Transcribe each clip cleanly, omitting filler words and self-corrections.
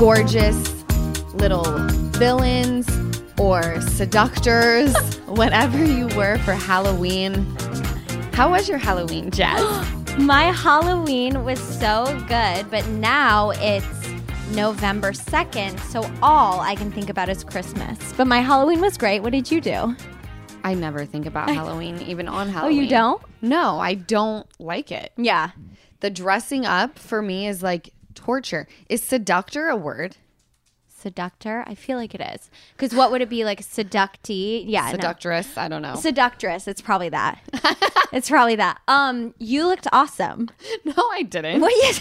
gorgeous little villains or seductors, whatever you were for Halloween. How was your Halloween, Jazz? My Halloween was so good, but now it's November 2nd, so all I can think about is Christmas. But my Halloween was great. What did you do? I never think about Halloween, even on Oh, Halloween. you don't? No, I don't like it. Yeah. The dressing up for me is like torture. Is seductor a word? Seductor? I feel like it is. Because what would it be like? Seductee? Yeah. Seductress? I don't know. Seductress. It's probably that. It's probably that. You looked awesome. No, I didn't. What? Yes.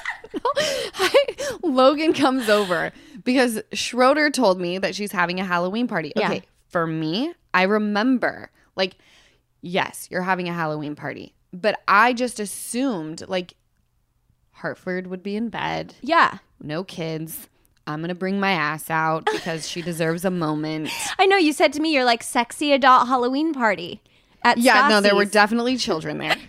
Logan comes over because Schroeder told me that she's having a Halloween party. Yeah. Okay, for me, I remember, like, yes, you're having a Halloween party. But I just assumed, like, Hartford would be in bed. Yeah. No kids. I'm going to bring my ass out because she deserves a moment. I know you said to me, you're like sexy adult Halloween party at Yeah, no, there were Stassi's. definitely children there.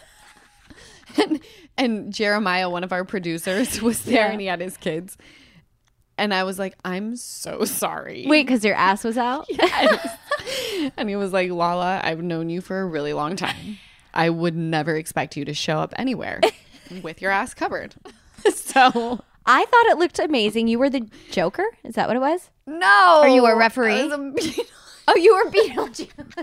and Jeremiah, one of our producers, was there Yeah. and he had his kids. And I was like, I'm so sorry. Wait, because your ass was out? Yes. And he was like, Lala, I've known you for a really long time. I would never expect you to show up anywhere with your ass covered. So I thought it looked amazing. You were the Joker? Is that what it was? no. Are you a referee? I was a Oh, you were Beetlejuice.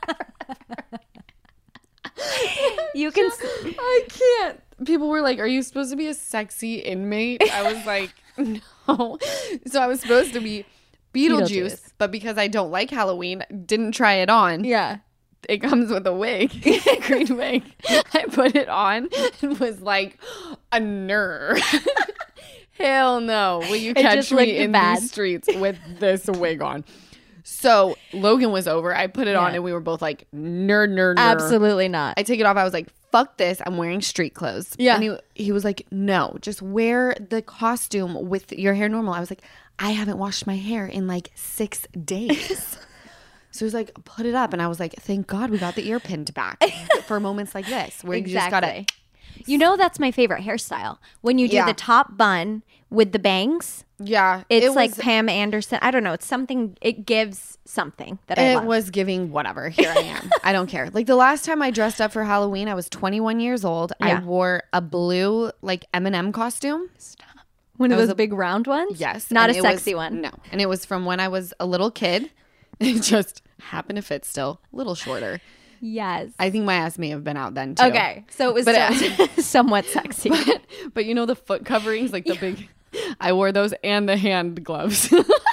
You can. I can't. People were like, are you supposed to be a sexy inmate? I was like, no. So I was supposed to be Beetlejuice, but because I don't like Halloween, didn't try it on. Yeah. It comes with a wig, a green wig. I put it on and was like, a nerd. Hell no. Will you catch just looked me in bad. these streets with this wig on? So Logan was over. I put it on Yeah. and we were both like, nerd. Absolutely not. I take it off. I was like, fuck this. I'm wearing street clothes. Yeah. And he was like, no, just wear the costume with your hair normal. I was like, I haven't washed my hair in like 6 days. So he was like, put it up. And I was like, thank God we got the ear pinned back for moments like this where you just got to. You know, that's my favorite hairstyle. When you do Yeah. the top bun with the bangs, Yeah. it's it like was, Pam Anderson. I don't know. It's something, it gives something that I it love. was giving whatever. Here I am. I don't care. Like the last time I dressed up for Halloween, I was 21 years old. Yeah. I wore a blue like M&M costume. One of It was those big round ones? Yes. Not and a it sexy was- one. No. And it was from when I was a little kid. It just happened to fit still. A little shorter. Yes. I think my ass may have been out then too. Okay. So it was But somewhat sexy. But you know the foot coverings, like the big. I wore those and the hand gloves.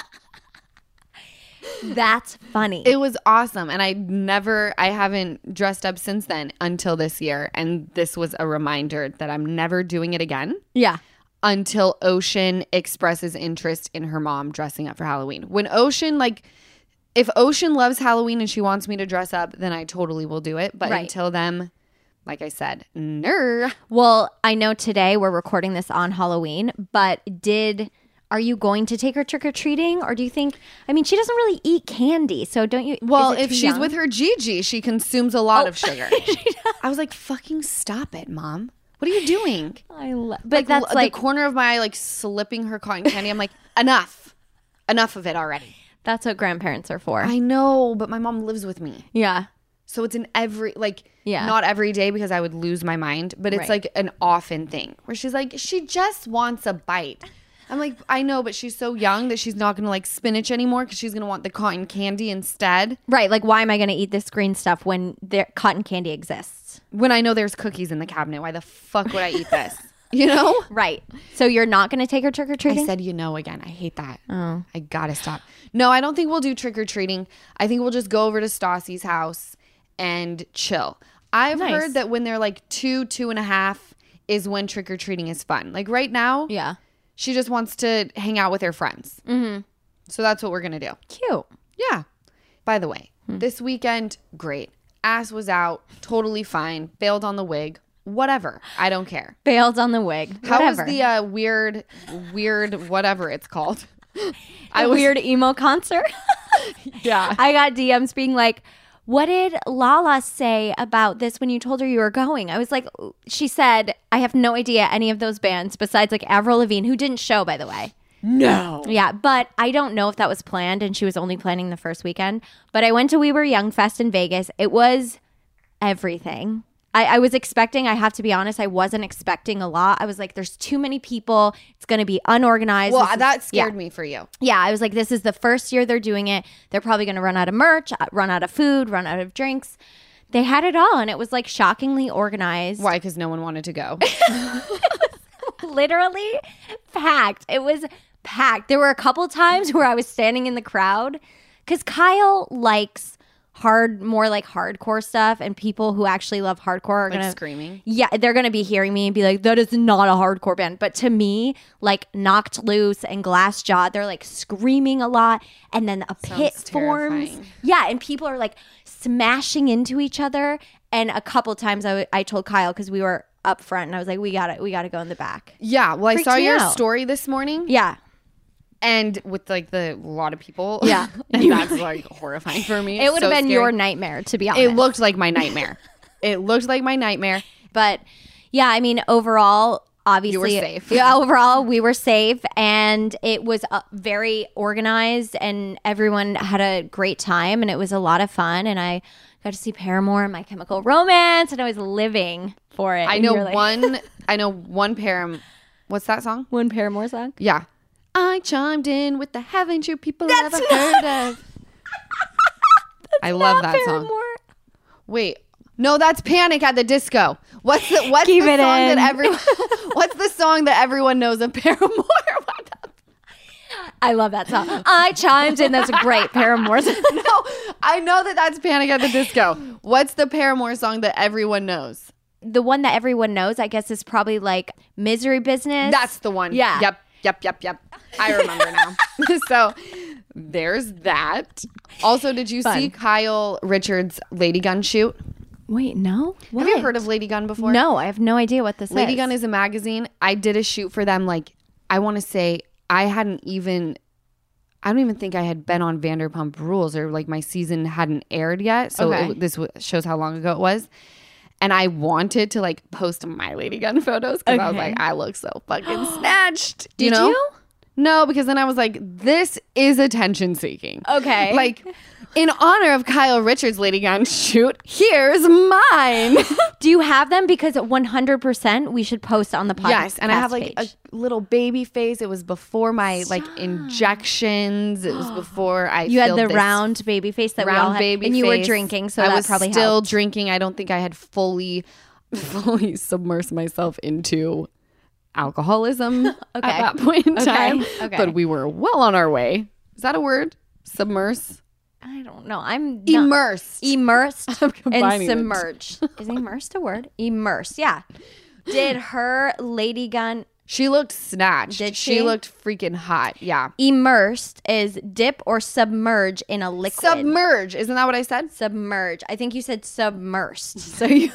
That's funny. It was awesome, and I haven't dressed up since then until this year, and this was a reminder that I'm never doing it again yeah. until Ocean expresses interest in her mom dressing up for Halloween. When Ocean if Ocean loves Halloween and she wants me to dress up, then I totally will do it. But Right. until then, like I said, no. Well, I know today we're recording this on Halloween, but are you going to take her trick-or-treating? Or do you think, I mean, she doesn't really eat candy, so don't you? Well, is it if too she's young? with her Gigi, she consumes a lot of sugar. I was like, fucking stop it, Mom. What are you doing? But that's the like, corner of my eye, like slipping her cotton candy. I'm like, enough of it already. that's what grandparents are for. I know, but my mom lives with me. Yeah. So it's in every, Yeah. not every day because I would lose my mind, but it's Right. like an often thing where she's like, she just wants a bite. I'm like, I know, but she's so young that she's not going to like spinach anymore because she's going to want the cotton candy instead. Right. Like, why am I going to eat this green stuff when cotton candy exists? When I know there's cookies in the cabinet, why the fuck would I eat this? You know? Right. So you're not going to take her trick-or-treating? I said, again. I hate that. Oh. I gotta stop. No, I don't think we'll do trick-or-treating. I think we'll just go over to Stassi's house and chill. I've Nice. heard that when they're like 2.5 is when trick-or-treating is fun. Like right now, Yeah. she just wants to hang out with her friends. Mm-hmm. So that's what we're going to do. Cute. Yeah. By the way, this weekend, great. Ass was out, totally fine. Bailed on the wig. Whatever. I don't care. Bailed on the wig. How Whatever. was the weird whatever it's called? a weird emo concert? Yeah. I got DMs being like, what did Lala say about this when you told her you were going? I was like, she said, I have no idea any of those bands besides like Avril Lavigne, who didn't show, by the way. No. Yeah, but I don't know if that was planned and she was only planning the first weekend. But I went to We Were Young Fest in Vegas. It was everything. I was expecting, I have to be honest, I wasn't expecting a lot. I was like, there's too many people. It's going to be unorganized. Well, that scared me for you. Yeah, I was like, this is the first year they're doing it. They're probably going to run out of merch, run out of food, run out of drinks. They had it all, and it was like shockingly organized. Why? Because no one wanted to go. Literally packed. It was packed. There were a couple times where I was standing in the crowd because Kyle likes more like hardcore stuff, and people who actually love hardcore are Like gonna screaming. Yeah, they're gonna be hearing me and be like, that is not a hardcore band. But to me, like Knocked Loose and Glassjaw, they're like screaming a lot, and then a pit forms. terrifying. Yeah, and people are like smashing into each other. And a couple times I told Kyle, because we were up front, and I was like, we gotta go in the back. Yeah. Well, I Freaked saw me your out. story this morning. Yeah. And with like a lot of people. Yeah. And that's like horrifying for me. It would have So been scary. your nightmare, to be honest. It looked like my nightmare. It looked like my nightmare. But yeah, I mean, overall, obviously, You were safe. Yeah, overall, we were safe, and it was very organized, and everyone had a great time, and it was a lot of fun. And I got to see Paramore and My Chemical Romance, and I was living for it. I And know you're like, one what's that song? one Paramore song. Yeah. I chimed in with the haven't you people ever heard of? I love that song. Paramore. Wait. No, that's Panic at the Disco. What's the Keep song it in. that everyone What's the song that everyone knows of Paramore? What the- I love that song. I chimed in. That's a great Paramore song. No, I know that that's Panic at the Disco. What's the Paramore song that everyone knows? The one that everyone knows, I guess, is probably like Misery Business. That's the one. Yeah. Yep. I remember now. So there's that. Also, did you see Kyle Richards' Lady Gun shoot? Wait, no? What? Have you heard of Lady Gun before? No, I have no idea what this Lady is. Gun is a magazine. I did a shoot for them. Like, I want to say I don't even think I had been on Vanderpump Rules, or like my season hadn't aired yet. So Okay. this shows how long ago it was. And I wanted to like post my Lady Gun photos because I was Okay. like, I look so fucking snatched. Did know? you? No, because then I was like, this is attention seeking. Okay. Like, in honor of Kyle Richards' Lady Gun shoot, here's mine. Do you have them? Because 100% we should post on the podcast. Yes, and I have like page. a little baby face. It was before my like injections. It was before I You had filled the this round baby face that we all round had, baby and you were face. drinking, so I that was probably still helped. drinking. I don't think I had fully submersed myself into alcoholism at that point in time. Okay. But we were well on our way. Is that a word? Submerse? I don't know. I'm not- Immersed. immersed and combining it. submerged. Is immersed a word? Immersed. Yeah. Did her Lady Gun She looked snatched. Did She she? looked freaking hot. Yeah. immersed is dip or submerge in a liquid? Submerge. Isn't that what I said? Submerge. I think you said submersed. So you.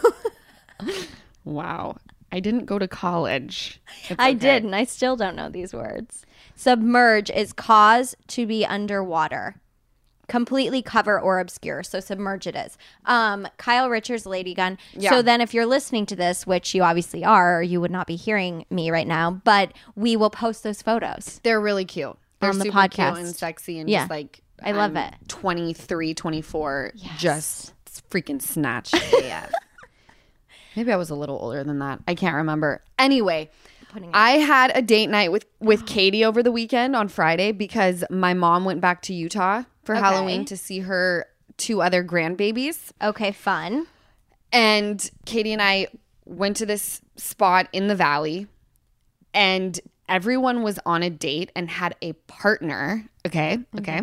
Wow. I didn't go to college. It's I okay. did, and I still don't know these words. Submerge is cause to be underwater. Completely cover or obscure. So submerge it is. Kyle Richards' Lady Gun. Yeah. So then if you're listening to this, which you obviously are, or you would not be hearing me right now, but we will post those photos. They're really cute. They're On the super podcast. cute and sexy and Yeah. just like I love I'm it. 23, 24, Yes. just freaking snatched. AF. Maybe I was a little older than that. I can't remember. Anyway, I had a date night with Katie over the weekend on Friday because my mom went back to Utah for Okay. Halloween to see her 2 other grandbabies. Okay, fun. And Katie and I went to this spot in the valley, and everyone was on a date and had a partner. Okay.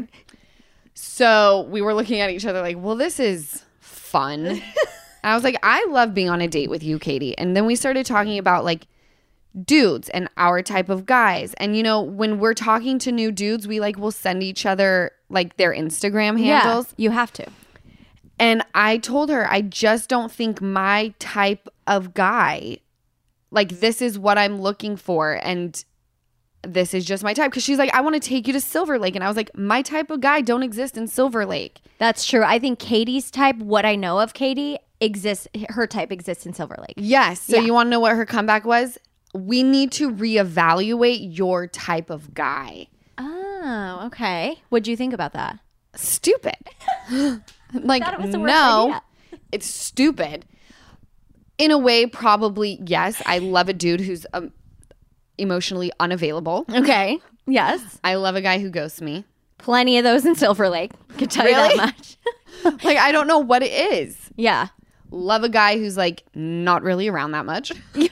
So we were looking at each other like, well, this is fun. And I was like, I love being on a date with you, Katie. And then we started talking about like dudes and our type of guys. And you know, when we're talking to new dudes, we like will send each other like their Instagram handles. Yeah, you have to. And I told her, I just don't think my type of guy, like this is what I'm looking for. And this is just my type. Because she's like, I want to take you to Silver Lake. And I was like, my type of guy don't exist in Silver Lake. That's true. I think Katie's type, what I know of Katie, exists. Her type exists in Silver Lake. Yes. So Yeah. you want to know what her comeback was? we need to reevaluate your type of guy. Oh, okay. What'd you think about that? Stupid. Like, Thought it was the worst no, idea. it's stupid. In a way, probably, yes. I love a dude who's emotionally unavailable. Okay. Yes. I love a guy who ghosts me. Plenty of those in Silver Lake. Can tell you that much. Like, I don't know what it is. Yeah. Love a guy who's like not really around that much.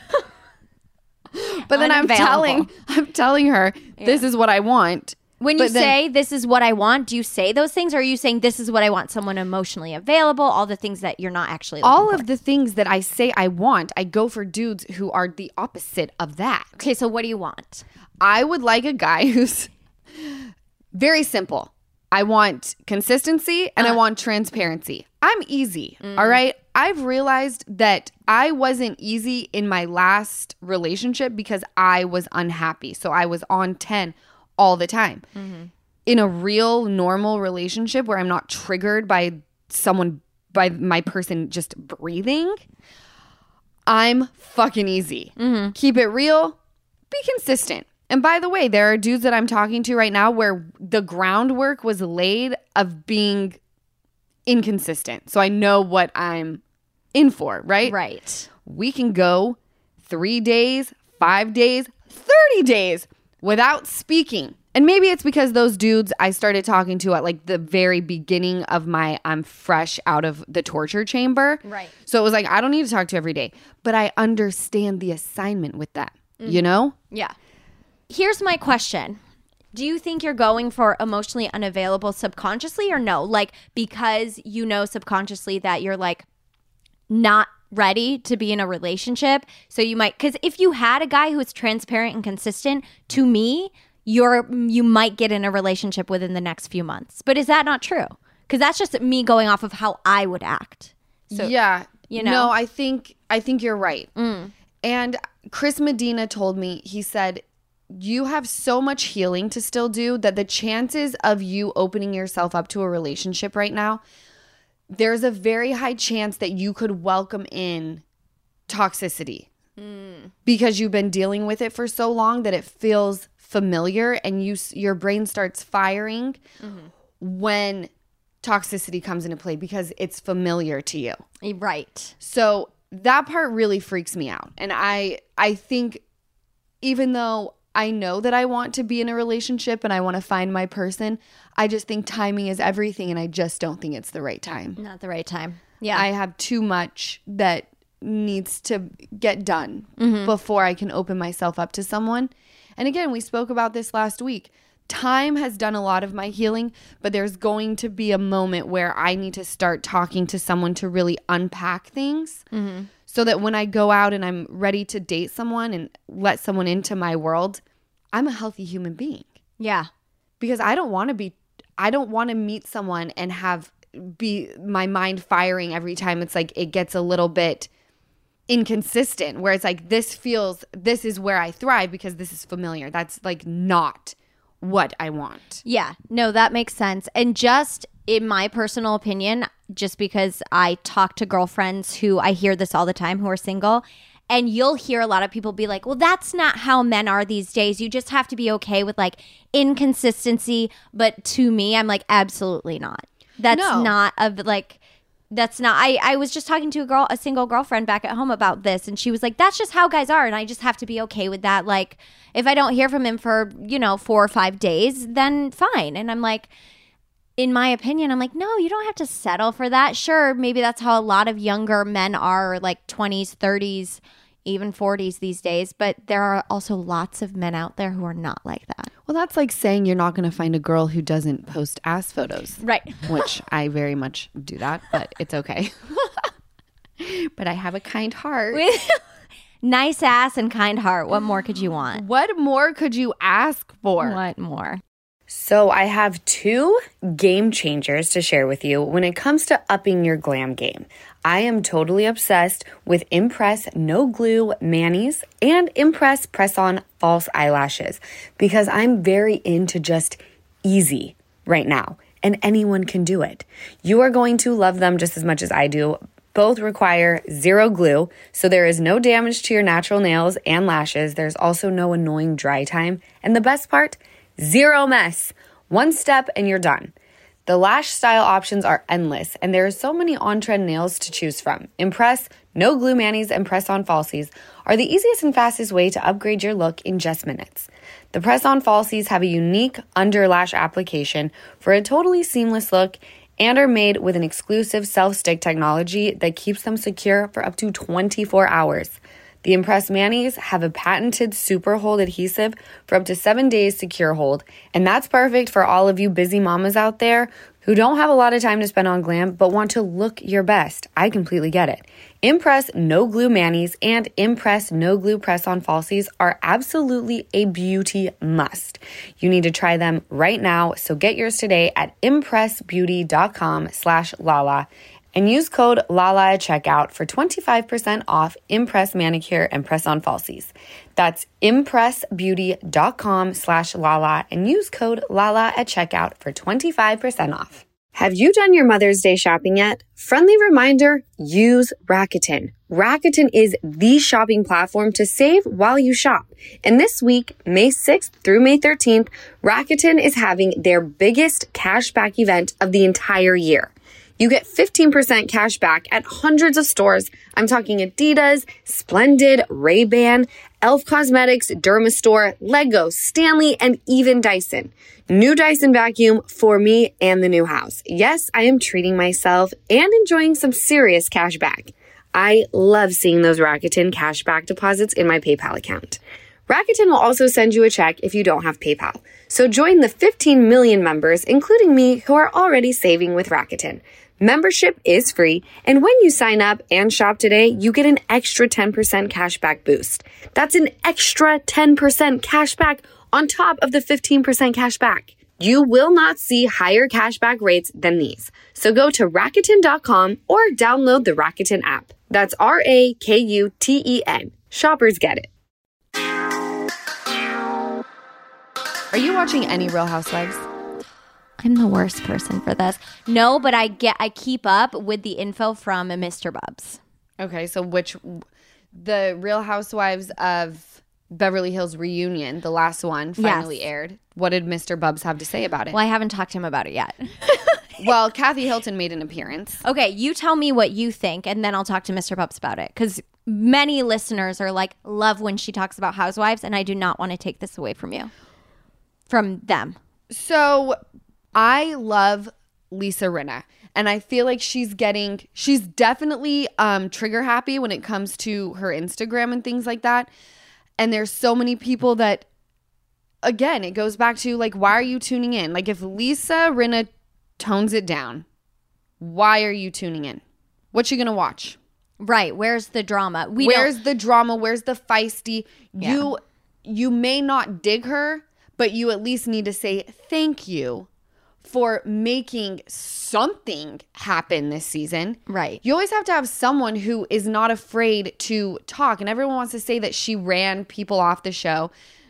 But then I'm telling her, this is what I want. When you say this is what I want, do you say those things, or are you saying this is what I want? Someone emotionally available, all the things that you're not actually looking all for. of the things that I say I want, I go for dudes who are the opposite of that. Okay, so what do you want? I would like a guy who's very simple. I want consistency and I want transparency. I'm easy, all right? I've realized that I wasn't easy in my last relationship because I was unhappy. So I was on 10 all the time. In a real normal relationship where I'm not triggered by my person just breathing, I'm fucking easy. Keep it real, be consistent. And by the way, there are dudes that I'm talking to right now where the groundwork was laid of being inconsistent. So I know what I'm in for, right? Right. We can go 3 days, 5 days, 30 days without speaking. And maybe it's because those dudes I started talking to at like the very beginning of I'm fresh out of the torture chamber. Right. So it was like, I don't need to talk to every day, but I understand the assignment with that, you know? Yeah. Here's my question. Do you think you're going for emotionally unavailable subconsciously or no? Like, because you know subconsciously that you're like not ready to be in a relationship. So you might, because if you had a guy who is transparent and consistent, to me, you might get in a relationship within the next few months. But is that not true? Because that's just me going off of how I would act. So, yeah. you know? No, I think you're right. And Chris Medina told me, he said, you have so much healing to still do that the chances of you opening yourself up to a relationship right now, there's a very high chance that you could welcome in toxicity because you've been dealing with it for so long that it feels familiar and your brain starts firing when toxicity comes into play because it's familiar to you. Right. So that part really freaks me out. And I think even though I know that I want to be in a relationship and I want to find my person, I just think timing is everything and I just don't think it's the right time. Not the right time. Yeah. I have too much that needs to get done before I can open myself up to someone. And again, we spoke about this last week. Time has done a lot of my healing, but there's going to be a moment where I need to start talking to someone to really unpack things so that when I go out and I'm ready to date someone and let someone into my world, I'm a healthy human being. Yeah. Because I don't want to meet someone and be my mind firing every time it's like it gets a little bit inconsistent where it's like this is where I thrive because this is familiar. That's like not what I want. Yeah, no, that makes sense. And just in my personal opinion, just because I talk to girlfriends who I hear this all the time who are single, and you'll hear a lot of people be like, well, that's not how men are these days. You just have to be okay with like inconsistency. But to me, I'm like, absolutely not. That's not I was just talking to a single girlfriend back at home about this, and she was like, that's just how guys are, and I just have to be okay with that. Like, if I don't hear from him for, 4 or 5 days, then fine. And I'm like, in my opinion, I'm like, no, you don't have to settle for that. Sure, maybe that's how a lot of younger men are, like 20s, 30s, even 40s these days, but there are also lots of men out there who are not like that. Well, that's like saying you're not going to find a girl who doesn't post ass photos. Right. Which I very much do that, but it's okay. But I have a kind heart. Nice ass and kind heart. What more could you want? What more could you ask for? What more? So I have 2 game changers to share with you when it comes to upping your glam game. I am totally obsessed with Impress No Glue Manis and Impress Press-On False Eyelashes because I'm very into just easy right now, and anyone can do it. You are going to love them just as much as I do. Both require zero glue, so there is no damage to your natural nails and lashes. There's also no annoying dry time. And the best part, zero mess. One step and you're done. The lash style options are endless, and there are so many on-trend nails to choose from. Impress, no glue manis, and press-on falsies are the easiest and fastest way to upgrade your look in just minutes. The press-on falsies have a unique under lash application for a totally seamless look and are made with an exclusive self-stick technology that keeps them secure for up to 24 hours. The Impress Manis have a patented super hold adhesive for up to 7 days secure hold, and that's perfect for all of you busy mamas out there who don't have a lot of time to spend on glam but want to look your best. I completely get it. Impress No Glue Manis and Impress No Glue Press-On Falsies are absolutely a beauty must. You need to try them right now, so get yours today at impressbeauty.com/Lala and use code LALA at checkout for 25% off Impress Manicure and Press-On Falsies. That's impressbeauty.com/Lala and use code LALA at checkout for 25% off. Have you done your Mother's Day shopping yet? Friendly reminder, use Rakuten. Rakuten is the shopping platform to save while you shop. And this week, May 6th through May 13th, Rakuten is having their biggest cashback event of the entire year. You get 15% cash back at hundreds of stores. I'm talking Adidas, Splendid, Ray-Ban, Elf Cosmetics, Dermastore, Lego, Stanley, and even Dyson. New Dyson vacuum for me and the new house. Yes, I am treating myself and enjoying some serious cash back. I love seeing those Rakuten cashback deposits in my PayPal account. Rakuten will also send you a check if you don't have PayPal. So join the 15 million members, including me, who are already saving with Rakuten. Membership is free, and when you sign up and shop today, you get an extra 10% cashback boost. That's an extra 10% cashback on top of the 15% cashback. You will not see higher cashback rates than these. So go to Rakuten.com or download the Rakuten app. That's Rakuten. Shoppers get it. Are you watching any Real Housewives? I'm the worst person for this. No, but I keep up with the info from Mr. Bubs. Okay, so the Real Housewives of Beverly Hills reunion, the last one, finally aired. What did Mr. Bubs have to say about it? Well, I haven't talked to him about it yet. Well, Kathy Hilton made an appearance. Okay, you tell me what you think, and then I'll talk to Mr. Bubs about it. Because many listeners are like, love when she talks about housewives, and I do not want to take this away from you. From them. So I love Lisa Rinna, and I feel like she's definitely trigger happy when it comes to her Instagram and things like that. And there's so many people that, again, it goes back to like, why are you tuning in? Like, if Lisa Rinna tones it down, why are you tuning in? What you gonna watch? Right. Where's the drama? Where's the drama? Where's the feisty? Yeah. You may not dig her, but you at least need to say thank you for making something happen this season. Right. You always have to have someone who is not afraid to talk. And everyone wants to say that she ran people off the show.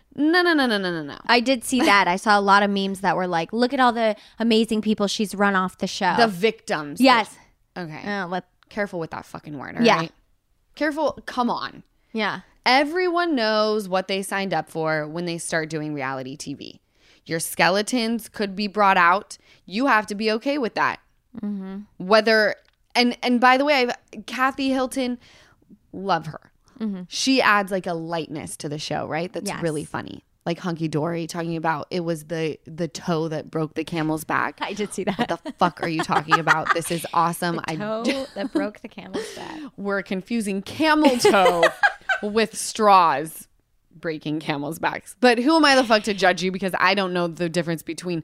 No. I did see that. I saw a lot of memes that were like, look at all the amazing people she's run off the show. The victims. Yes. Okay. Careful with that fucking word, all Yeah. right? Careful. Come on. Yeah. Everyone knows what they signed up for when they start doing reality TV. Your skeletons could be brought out. You have to be okay with that. Mm-hmm. Whether and by the way, Kathy Hilton, love her. Mm-hmm. She adds like a lightness to the show, right? That's really funny. Like Hunky Dory talking about it was the toe that broke the camel's back. I did see that. What the fuck are you talking about? This is awesome. The toe that broke the camel's back. We're confusing camel toe with straws breaking camel's backs. But who am I the fuck to judge you? Because I don't know the difference between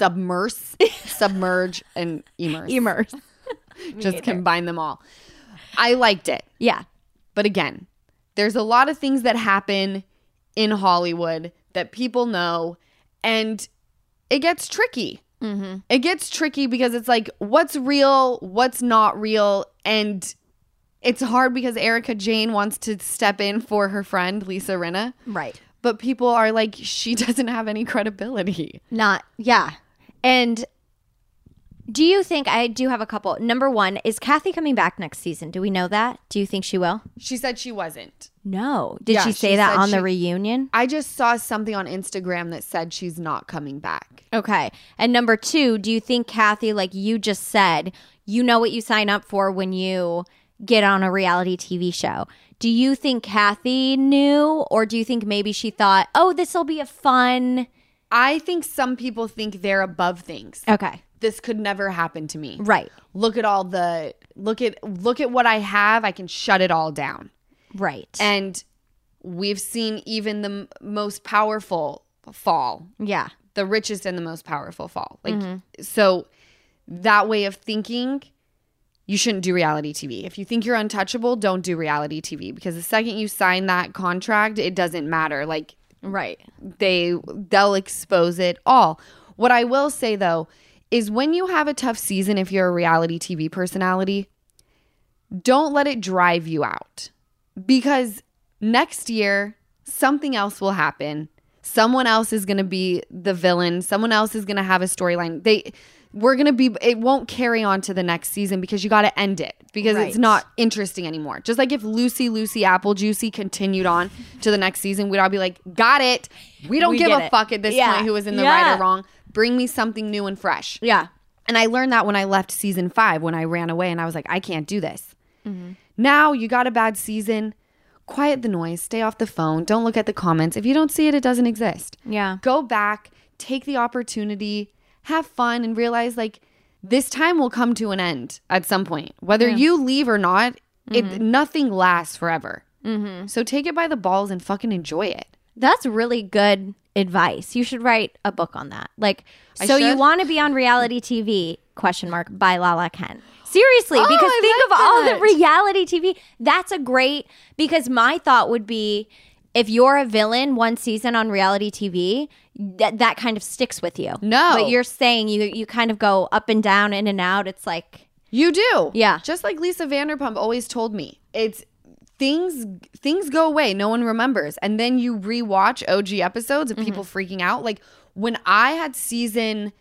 submerge, and immerse. Immerse. Just combine them all. I liked it. Yeah. But again, there's a lot of things that happen in Hollywood that people know, and it gets tricky. Mm-hmm. It gets tricky because it's like, what's real, what's not real, and it's hard because Erica Jane wants to step in for her friend, Lisa Rinna. Right. But people are like, she doesn't have any credibility. Yeah. And Do you think, I do have a couple. Number one, is Kathy coming back next season? Do we know that? Do you think she will? She said she wasn't. No. Did Yeah, she say she that said on the she- reunion? I just saw something on Instagram that said she's not coming back. Okay. And number two, do you think Kathy, like you just said, you know what you sign up for when you get on a reality TV show? Do you think Kathy knew, or do you think maybe she thought, oh, this will be a fun... I think some people think they're above things. Okay. This could never happen to me. Right. Look at all the look at what I have. I can shut it all down. Right. And we've seen even the most powerful fall. Yeah. The richest and the most powerful fall. Like so that way of thinking, you shouldn't do reality TV. If you think you're untouchable, don't do reality TV, because the second you sign that contract, it doesn't matter. Like Right. they'll expose it all. What I will say though is when you have a tough season, if you're a reality TV personality, don't let it drive you out, because next year something else will happen. Someone else is going to be the villain. Someone else is going to have a storyline. It won't carry on to the next season because you got to end it, because Right. it's not interesting anymore. Just like if Lucy Apple Juicy continued on to the next season, we'd all be like, got it. We don't give get a it. fuck at this Yeah. point who was in the Yeah. right or wrong. Bring me something new and fresh. Yeah. And I learned that when I left season 5, when I ran away and I was like, I can't do this. Now you got a bad season. Quiet the noise. Stay off the phone. Don't look at the comments. If you don't see it, it doesn't exist. Yeah. Go back, take the opportunity, have fun, and realize like this time will come to an end at some point. Whether you leave or not, nothing lasts forever. So take it by the balls and fucking enjoy it. That's really good advice. You should write a book on that. Like, I so you should? want to be on reality TV, ? By Lala Kent. Seriously, Oh, because I think like of all that. the reality TV. That's a great, because my thought would be, if you're a villain one season on reality TV, that kind of sticks with you. No. But you're saying you kind of go up and down, in and out. It's like, You do. Yeah. Just like Lisa Vanderpump always told me. It's things go away. No one remembers. And then you rewatch OG episodes of people freaking out. Like when I had season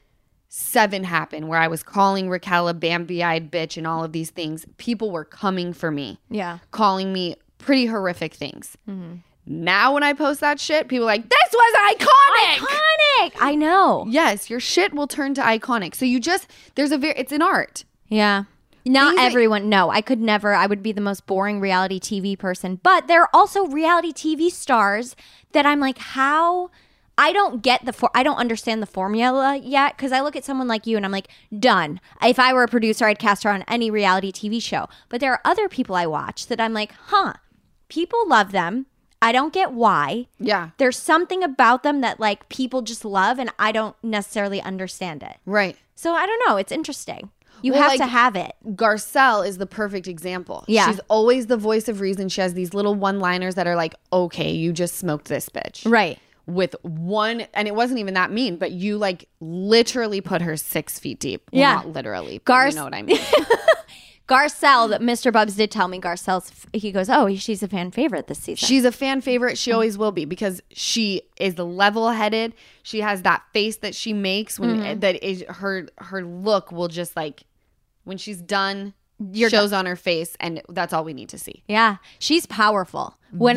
7 happen, where I was calling Raquel a Bambi-eyed bitch and all of these things, people were coming for me. yeah. Calling me pretty horrific things. Now when I post that shit, people are like, this was iconic. Iconic. I know. Yes, your shit will turn to iconic. So it's an art. Yeah. Not Things that- everyone. No, I could never. I would be the most boring reality TV person. But there are also reality TV stars that I'm like, how? I don't get I don't understand the formula yet, because I look at someone like you and I'm like, done. If I were a producer, I'd cast her on any reality TV show. But there are other people I watch that I'm like, people love them. I don't get why. Yeah. There's something about them that like people just love, and I don't necessarily understand it. Right. So I don't know. It's interesting. You Well, have like- to have it. Garcelle is the perfect example. Yeah. She's always the voice of reason. She has these little one-liners that are like, okay, you just smoked this bitch. Right. With one, and it wasn't even that mean, but you like literally put her 6 feet deep. Well, Yeah. not literally, but you know what I mean. Garcelle, that Mr. Bubs did tell me, he goes, oh, she's a fan favorite this season. She's a fan favorite. She always will be, because she is level-headed. She has that face that she makes when that is her look will just like, when she's done, shows on her face, and that's all we need to see. Yeah, she's powerful. When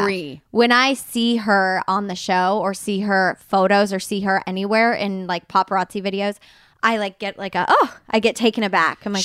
I see her on the show, or see her photos, or see her anywhere in like paparazzi videos, I like get like I get taken aback. I'm like,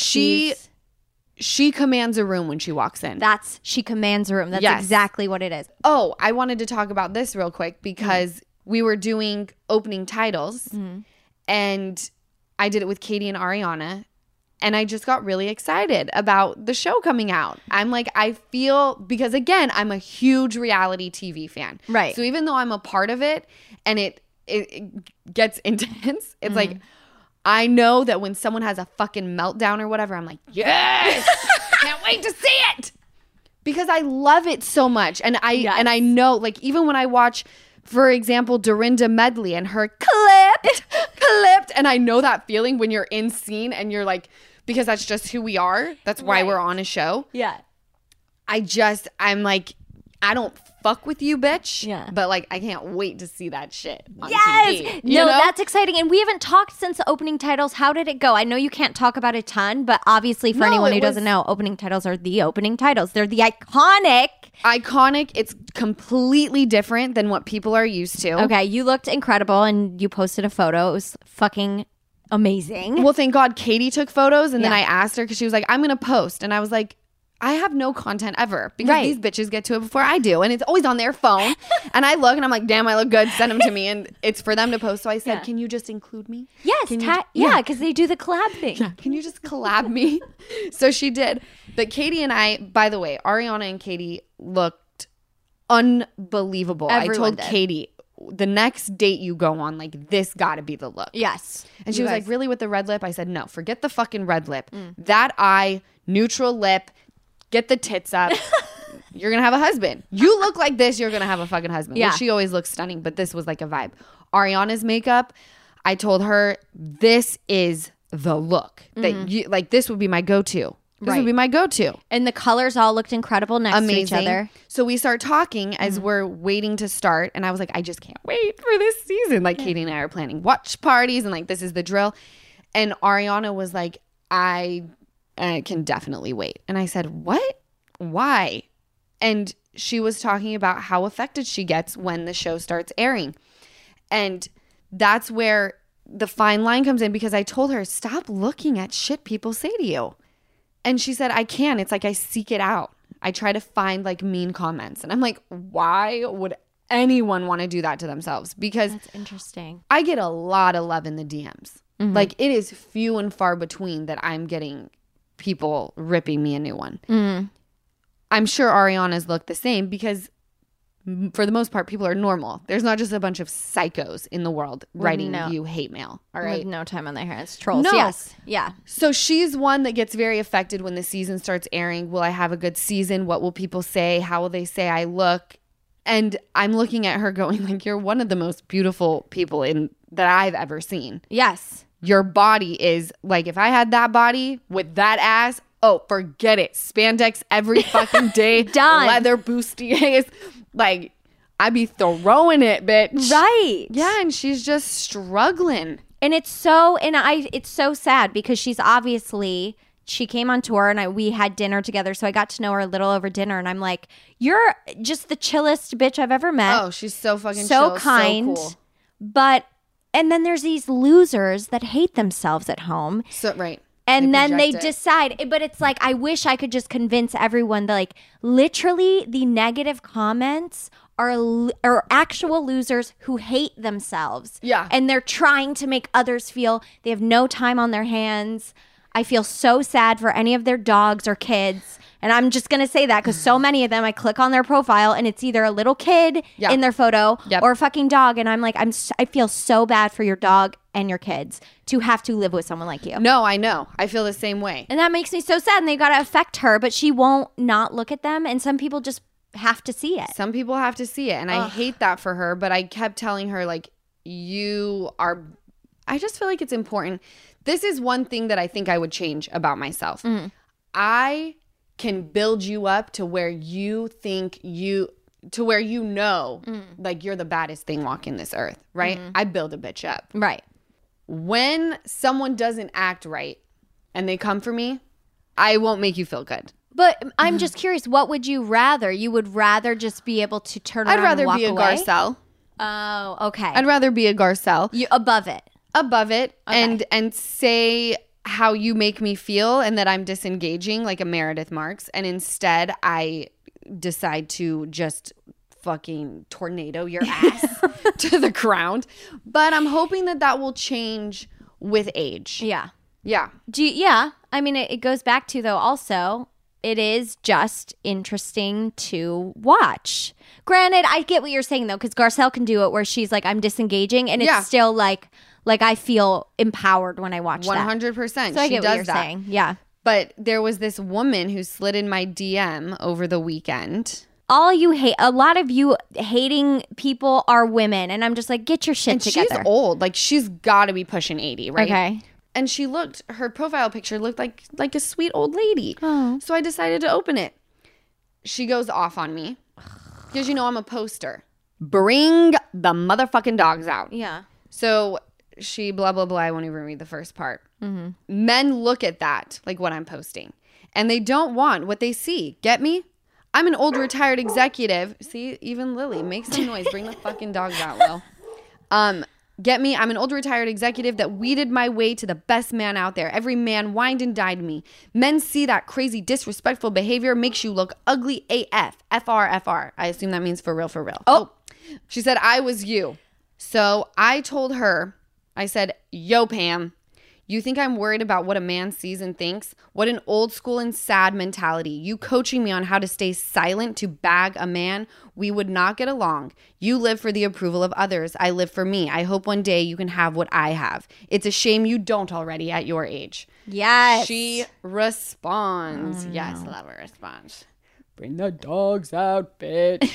She commands a room when she walks in. she commands a room. That's Yes. exactly what it is. Oh, I wanted to talk about this real quick, because we were doing opening titles, and I did it with Katie and Ariana, and I just got really excited about the show coming out. I'm like, I feel, because again, I'm a huge reality TV fan. Right. So even though I'm a part of it and it gets intense, it's like, I know that when someone has a fucking meltdown or whatever, I'm like, yes, I can't wait to see it. Because I love it so much. And I know, like, even when I watch, for example, Dorinda Medley and her clipped, and I know that feeling when you're in scene and you're like, because that's just who we are. That's why we're on a show. Yeah. I'm I don't fuck with you, bitch. Yeah. But like, I can't wait to see that shit on Yes. TV. No, that's exciting. And we haven't talked since the opening titles. How did it go? I know you can't talk about a ton, but obviously for No, anyone who it doesn't was- know, opening titles are the opening titles. They're the iconic. iconic. It's completely different than what people are used to. Okay, you looked incredible and you posted a photo. It was fucking amazing. Well, thank God Katie took photos, and then Yeah. I asked her because she was like, I'm going to post. And I was like, I have no content ever because Right. these bitches get to it before I do. And it's always on their phone. And I look and I'm like, damn, I look good. Send them to me. And it's for them to post. So I said, Yeah. can you just include me? Yes, Can you- yeah, because they do the collab thing. Can you just collab me? So she did. But Katie and I, by the way, Ariana and Katie looked unbelievable. I Everyone told did. Katie, the next date you go on, like, this got to be the look. Yes. And she You was guys- like, really, with the red lip? I said, no, forget the fucking red lip. That eye, neutral lip, get the tits up. You're going to have a husband. You look like this, you're going to have a fucking husband. Yeah. Well, she always looks stunning, but this was like a vibe. Ariana's makeup, I told her, this is the look. That you like, this would be my go-to. This Right. would be my go-to. And the colors all looked incredible next to each Amazing. other. So we start talking as we're waiting to start. And I was like, I just can't wait for this season. Like, Katie and I are planning watch parties and like, this is the drill. And Ariana was like, I can definitely wait. And I said, what? Why? And she was talking about how affected she gets when the show starts airing. And that's where the fine line comes in, because I told her, stop looking at shit people say to you. And she said, I can. It's like I seek it out. I try to find like mean comments. And I'm like, why would anyone want to do that to themselves? Because That's interesting. I get a lot of love in the DMs. Like, it is few and far between that I'm getting people ripping me a new one. I'm sure Ariana's look the same because for the most part, people are normal. There's not just a bunch of psychos in the world writing no. you hate mail. All With right. no time on their hands. Trolls. No. Yes. Yeah. So she's one that gets very affected when the season starts airing. Will I have a good season? What will people say? How will they say I look? And I'm looking at her going like, you're one of the most beautiful people that I've ever seen. Yes. Your body is like, if I had that body with that ass, oh, forget it. Spandex every fucking day. Done. Leather bustiers. Like, I'd be throwing it, bitch. Right. Yeah, and she's just struggling. And it's so sad because she came on tour and we had dinner together. So I got to know her a little over dinner and I'm like, you're just the chillest bitch I've ever met. Oh, she's so fucking so chill, kind. so cool. And then there's these losers that hate themselves at home. So right. And then they project it. decide, but it's like, I wish I could just convince everyone that, like, literally the negative comments are actual losers who hate themselves. Yeah. And they're trying to make others feel they have no time on their hands. I feel so sad for any of their dogs or kids. And I'm just going to say that because so many of them, I click on their profile and it's either a little kid Yeah. in their photo Yep. or a fucking dog. And I'm like, I feel so bad for your dog and your kids to have to live with someone like you. No, I know. I feel the same way. And that makes me so sad. And they got to affect her, but she won't not look at them. And some people just have to see it. Some people have to see it. And I hate that for her. But I kept telling her, like, I just feel like it's important. This is one thing that I think I would change about myself. I can build you up to where you think like you're the baddest thing walking this earth, right? I build a bitch up. Right. When someone doesn't act right and they come for me, I won't make you feel good. But I'm just curious, what would you rather? You would rather just be able to turn around I'd rather and walk be a away? Garcelle. Oh, okay. I'd rather be a Garcelle. You above it. Above it and say how you make me feel and that I'm disengaging like a Meredith Marks, and instead I decide to just fucking tornado your ass to the ground. But I'm hoping that will change with age. Yeah. Yeah. Yeah. I mean, it goes back to, though, also, it is just interesting to watch. Granted, I get what you're saying, though, because Garcelle can do it where she's like, I'm disengaging, and it's Yeah. still like I feel empowered when I watch that. 100%. So I she get does what you're that. saying. Yeah. But there was this woman who slid in my DM over the weekend. All you hate, a lot of you hating people are women, and I'm just like, get your shit And together. she's old. Like, she's got to be pushing 80, right? Okay. And her profile picture looked like a sweet old lady. Oh. So I decided to open it. She goes off on me. because you know I'm a poster. Bring the motherfucking dogs out. Yeah. So she blah, blah, blah. I won't even read the first part. Men look at that, like what I'm posting, and they don't want what they see. Get me? I'm an old retired executive. See, even Lily, make some noise. Bring the fucking dogs out, Will. Get me? I'm an old retired executive that weeded my way to the best man out there. Every man whined and dined me. Men see that crazy disrespectful behavior makes you look ugly AF. FR. I assume that means for real, for real. Oh. She said, I was you. So I told her, I said, yo, Pam, you think I'm worried about what a man sees and thinks? What an old school and sad mentality. You coaching me on how to stay silent to bag a man? We would not get along. You live for the approval of others. I live for me. I hope one day you can have what I have. It's a shame you don't already at your age. Yes. She responds. Yes, love her response. Bring the dogs out, bitch.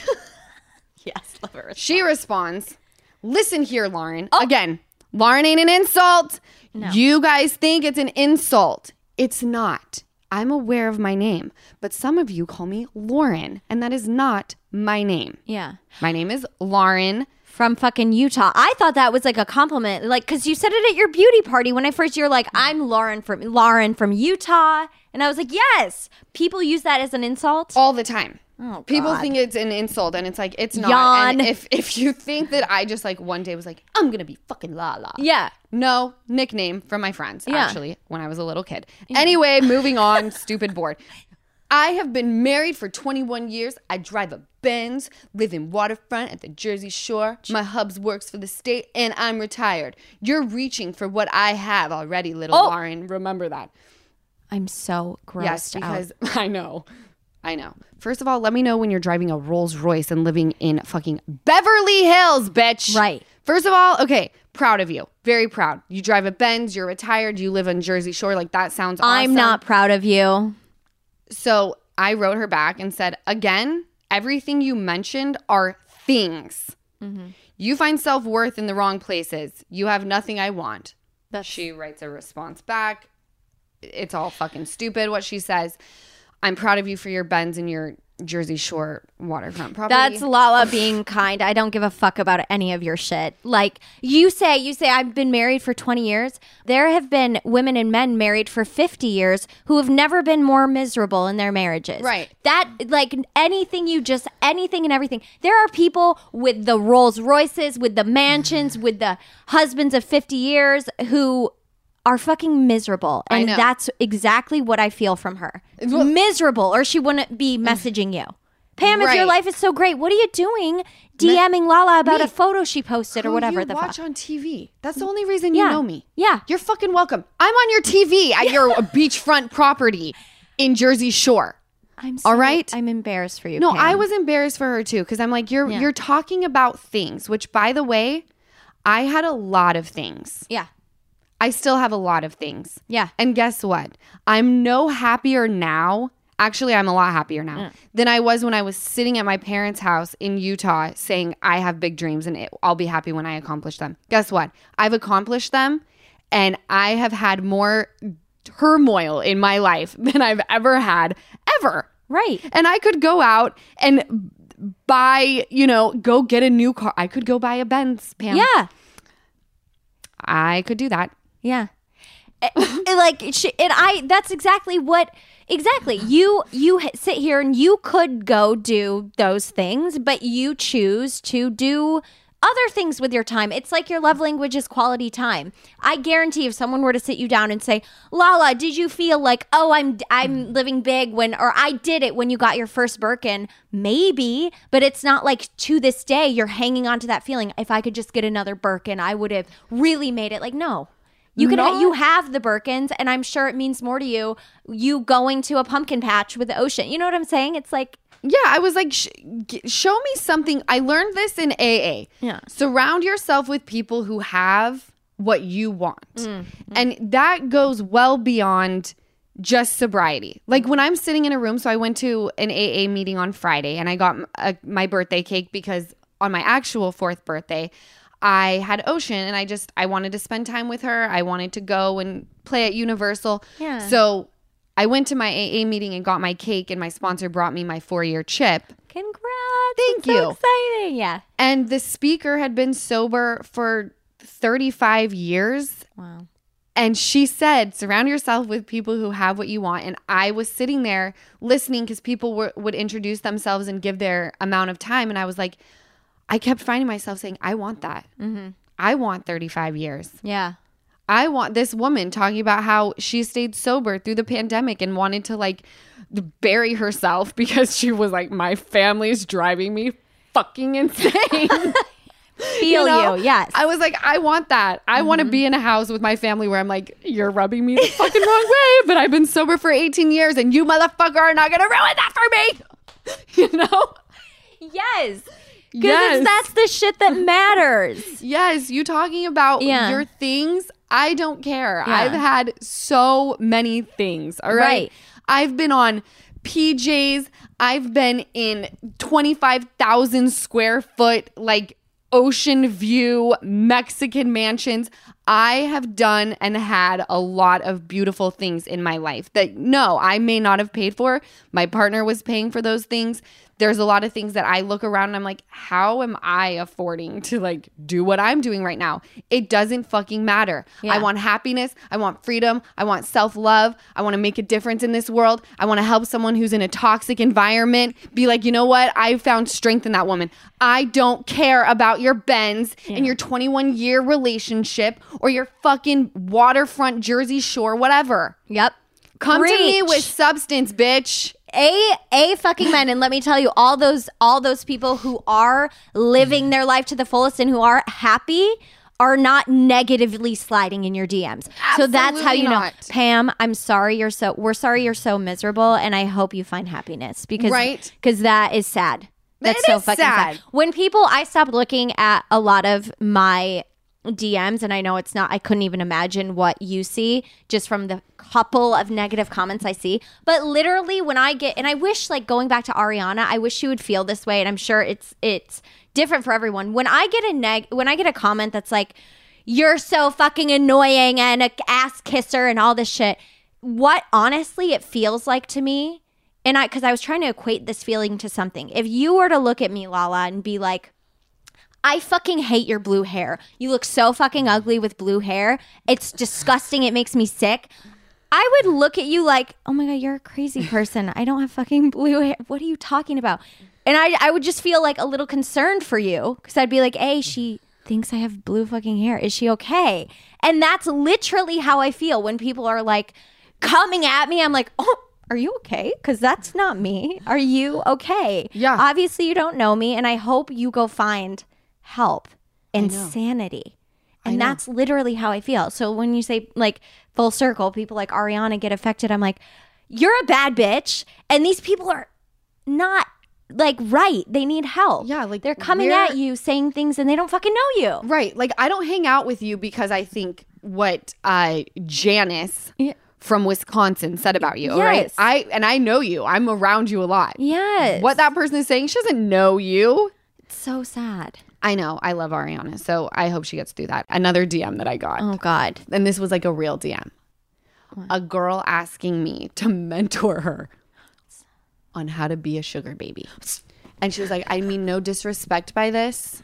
Yes, love her. She responds, listen here, Lauren. Again, Lauren ain't an insult. No. You guys think it's an insult. It's not. I'm aware of my name, but some of you call me Lauren, and that is not my name. Yeah. My name is Lauren. From fucking Utah. I thought that was like a compliment. Like, because you said it at your beauty party when I first, you're like, I'm Lauren from Utah. And I was like, yes. People use that as an insult. All the time. Oh, People God. think it's an insult, and it's like, it's not. Yawn. And if you think that I just like one day was like, I'm going to be fucking Lala. Yeah. No, nickname from my friends, Yeah. actually, when I was a little kid. Anyway, moving on, stupid board. I have been married for 21 years. I drive a Benz, live in waterfront at the Jersey Shore. My hubs works for the state, and I'm retired. You're reaching for what I have already, little Lauren. Remember that. I'm so grossed Yes, out. because I know. First of all, let me know when you're driving a Rolls Royce and living in fucking Beverly Hills, bitch. Right. First of all, okay, proud of you. Very proud. You drive a Benz, you're retired, you live on Jersey Shore. Like, that sounds awesome. I'm not proud of you. So I wrote her back and said, again, everything you mentioned are things. You find self-worth in the wrong places. You have nothing I want. She writes a response back. It's all fucking stupid what she says. I'm proud of you for your Benz and your Jersey Shore waterfront property. That's Lala being kind. I don't give a fuck about any of your shit. Like you say I've been married for 20 years. There have been women and men married for 50 years who have never been more miserable in their marriages. Right. That, like, anything and everything. There are people with the Rolls Royces, with the mansions, with the husbands of 50 years who are fucking miserable. And know. that's exactly what I feel from her. Miserable, or she wouldn't be messaging you. Pam, if your Right. life is so great, what are you doing DMing Lala about Me. a photo she posted or Who whatever you the watch fuck? on TV. That's the only reason you Yeah. know me. Yeah. You're fucking welcome. I'm on your TV at your beachfront property in Jersey Shore. All right? I'm embarrassed for you. No, Pam. I was embarrassed for her too, because I'm like, you're talking about things, which, by the way, I had a lot of things. Yeah. I still have a lot of things. Yeah. And guess what? I'm no happier now. Actually, I'm a lot happier now than I was when I was sitting at my parents' house in Utah saying, I have big dreams and I'll be happy when I accomplish them. Guess what? I've accomplished them, and I have had more turmoil in my life than I've ever had, ever. Right. And I could go out and buy, go get a new car. I could go buy a Benz, Pam. Yeah. I could do that. Yeah. That's exactly you sit here and you could go do those things, but you choose to do other things with your time. It's like your love language is quality time. I guarantee if someone were to sit you down and say, Lala, did you feel like, oh, I'm living big or I did it when you got your first Birkin? Maybe, but it's not like to this day you're hanging on to that feeling. If I could just get another Birkin, I would have really made it. Like, no. You have the Birkins, and I'm sure it means more to you going to a pumpkin patch with the ocean. You know what I'm saying? It's like, yeah, I was like, show me something. I learned this in AA. Yeah. Surround yourself with people who have what you want. And that goes well beyond just sobriety. Like when I'm sitting in a room, so I went to an AA meeting on Friday, and I got my birthday cake because on my actual 4th birthday, I had Ocean, and I wanted to spend time with her. I wanted to go and play at Universal. Yeah. So I went to my AA meeting and got my cake, and my sponsor brought me my 4-year chip. congrats. Thank so you. exciting. Yeah. And the speaker had been sober for 35 years. Wow. And she said, surround yourself with people who have what you want. And I was sitting there listening because people would introduce themselves and give their amount of time. And I was like, I kept finding myself saying, I want that. Mm-hmm. I want 35 years. Yeah. I want this woman talking about how she stayed sober through the pandemic and wanted to like bury herself because she was like, my family's driving me fucking insane. Feel you, yes. I was like, I want that. I want to be in a house with my family where I'm like, you're rubbing me the fucking wrong way, but I've been sober for 18 years and you motherfucker are not going to ruin that for me. You know? Yes. Because Yes. that's the shit that matters. Yes, you talking about Yeah. your things, I don't care. Yeah. I've had so many things, all right? Right. I've been on PJs. I've been in 25,000 square foot, like, ocean view Mexican mansions. I have done and had a lot of beautiful things in my life that, no, I may not have paid for. My partner was paying for those things. There's a lot of things that I look around and I'm like, how am I affording to like do what I'm doing right now? It doesn't fucking matter. Yeah. I want happiness. I want freedom. I want self-love. I want to make a difference in this world. I want to help someone who's in a toxic environment be like, you know what? I found strength in that woman. I don't care about your Benz and your 21-year relationship or your fucking waterfront Jersey Shore, whatever. Yep. Come to me Preach. with substance, bitch. A fucking men, and let me tell you, all those people who are living their life to the fullest and who are happy are not negatively sliding in your DMs. So that's how you know, not. Pam. We're sorry you're so miserable, and I hope you find happiness because Right. that is sad. That's It so is fucking sad. sad. When I stopped looking at a lot of my DMs, and I know it's not, I couldn't even imagine what you see just from the couple of negative comments I see. But literally when I get, and I wish, like, going back to Ariana, I wish she would feel this way, and I'm sure it's different for everyone. When I get a comment that's like, you're so fucking annoying and a ass kisser and all this shit, what honestly it feels like to me, and because I was trying to equate this feeling to something. If you were to look at me, Lala, and be like, I fucking hate your blue hair. You look so fucking ugly with blue hair. It's disgusting. It makes me sick. I would look at you like, oh my God, you're a crazy person. I don't have fucking blue hair. What are you talking about? And I would just feel like a little concerned for you because I'd be like, hey, she thinks I have blue fucking hair. Is she okay? And that's literally how I feel when people are like coming at me. I'm like, oh, are you okay? Because that's not me. Are you okay? Yeah. Obviously, you don't know me. And I hope you go find help and sanity. And that's literally how I feel. So when you say, like, full circle, people like Ariana get affected, I'm like, you're a bad bitch. And these people are not, like, right. They need help. Yeah, like, they're coming at you saying things and they don't fucking know you. Right. Like, I don't hang out with you because I think what Janice from Wisconsin said about you, right? Yes. I know you. I'm around you a lot. Yes. What that person is saying, she doesn't know you. It's so sad. I know. I love Ariana. So I hope she gets through that. Another DM that I got. Oh, God. And this was like a real DM. A girl asking me to mentor her on how to be a sugar baby. And she was like, I mean, no disrespect by this,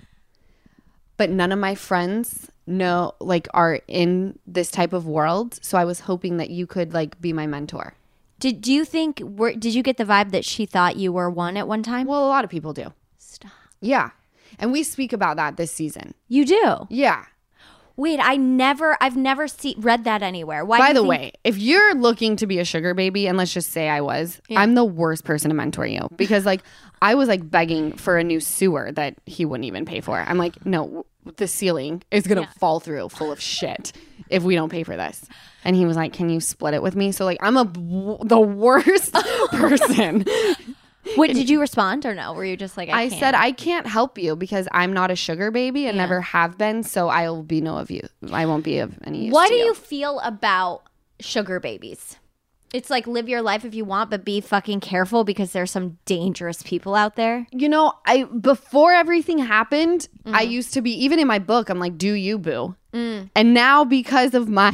but none of my friends know, like, are in this type of world. So I was hoping that you could, like, be my mentor. Did you think, did you get the vibe that she thought you were one at one time? Well, a lot of people do. Stop. Yeah. And we speak about that this season. You do? Yeah. Wait, I've never read that anywhere. Why? By the way, if you're looking to be a sugar baby, and let's just say I was, I'm the worst person to mentor you because, like, I was like begging for a new sewer that he wouldn't even pay for. I'm like, no, the ceiling is going to fall through full of shit if we don't pay for this. And he was like, can you split it with me? So, like, I'm the worst person. What, did you respond or no? Were you just like, I said, I can't help you because I'm not a sugar baby and never have been. So I will be no of you. I won't be of any use What to do you feel about sugar babies? It's like, live your life if you want, but be fucking careful because there's some dangerous people out there. You know, before everything happened, I used to be, even in my book, I'm like, do you, boo? And now because of my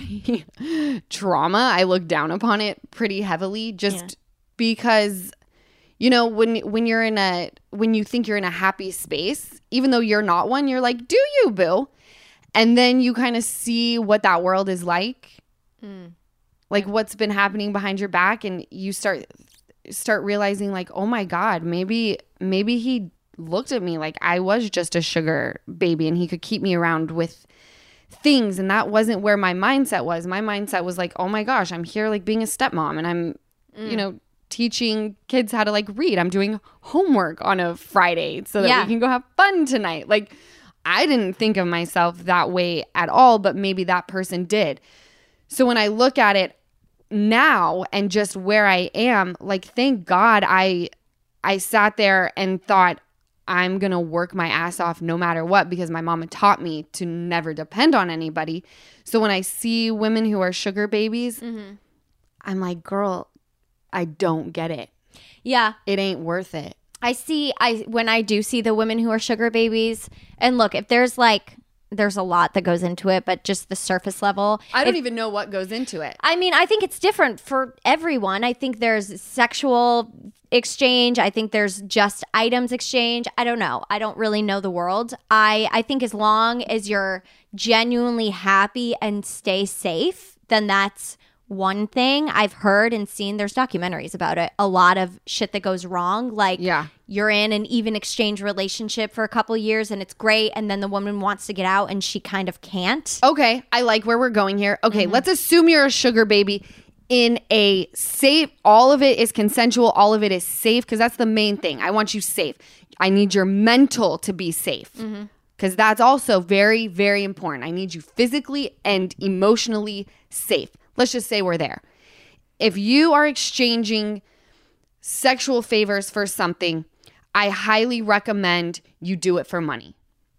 trauma, I look down upon it pretty heavily just because, you know, when you're in a when you think you're in a happy space, even though you're not one, you're like, do you, boo? And then you kind of see what that world is like. Like what's been happening behind your back, and you start realizing like, oh my God, maybe he looked at me like I was just a sugar baby and he could keep me around with things, and that wasn't where my mindset was. My mindset was like, oh my gosh, I'm here like being a stepmom, and I'm you know, teaching kids how to like read. I'm doing homework on a Friday so that we can go have fun tonight. Like I didn't think of myself that way at all, but maybe that person did. So when I look at it now and just where I am, like, thank God I sat there and thought, I'm going to work my ass off no matter what, because my mama taught me to never depend on anybody. So when I see women who are sugar babies, I'm like, girl, I don't get it. Yeah. It ain't worth it. When I do see the women who are sugar babies, and look, if there's a lot that goes into it, but just the surface level. I don't even know what goes into it. I mean, I think it's different for everyone. I think there's sexual exchange. I think there's just items exchange. I don't know. I don't really know the world. I think as long as you're genuinely happy and stay safe, then that's one thing. I've heard and seen, there's documentaries about it, a lot of shit that goes wrong. Like you're in an even exchange relationship for a couple of years and it's great, and then the woman wants to get out and she kind of can't. Okay, I like where we're going here. Okay, let's assume you're a sugar baby in a safe, all of it is consensual, all of it is safe, because that's the main thing. I want you safe. I need your mental to be safe, because that's also very, very important. I need you physically and emotionally safe. Let's just say we're there. If you are exchanging sexual favors for something, I highly recommend you do it for money.